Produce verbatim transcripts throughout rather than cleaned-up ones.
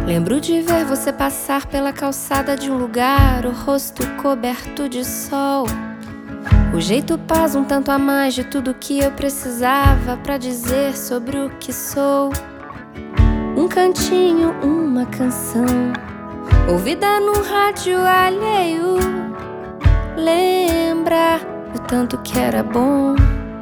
Lembro de ver você passar pela calçada de um lugar, o rosto coberto de sol. O jeito paz um tanto a mais de tudo que eu precisava pra dizer sobre o que sou. Um cantinho, uma canção, ouvida num rádio alheio. Lembra o tanto que era bom.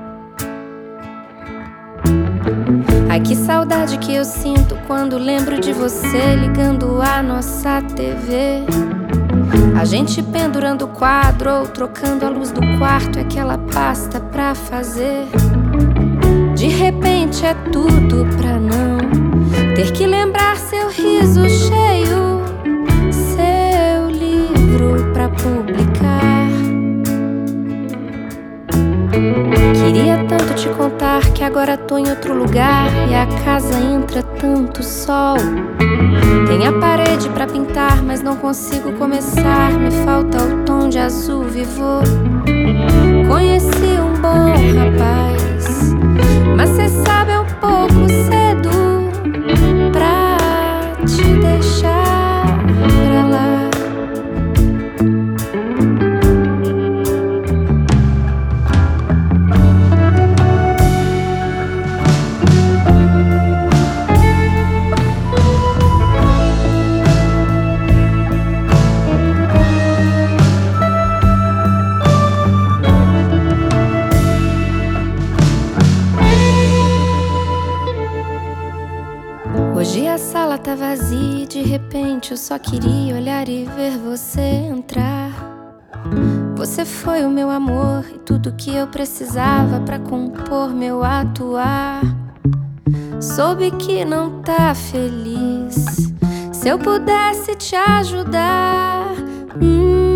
Ai, que saudade que eu sinto quando lembro de você ligando a nossa T V. A gente pendurando o quadro ou trocando a luz do quarto, é aquela pasta pra fazer. De repente é tudo pra não ter que lembrar seu riso cheio, seu livro pra publicar. Queria tanto te contar que agora tô em outro lugar e a casa entra tanto sol. Tem a parede pra pintar, mas não consigo começar. Me falta o tom de azul vivo. Conheci um bom rapaz, mas cê sabe é um pouco cedo pra te deixar pra lá. Hoje a sala tá vazia e de repente eu só queria olhar e ver você entrar. Você foi o meu amor e tudo que eu precisava pra compor meu atuar. Soube que não tá feliz. Se eu pudesse te ajudar, hum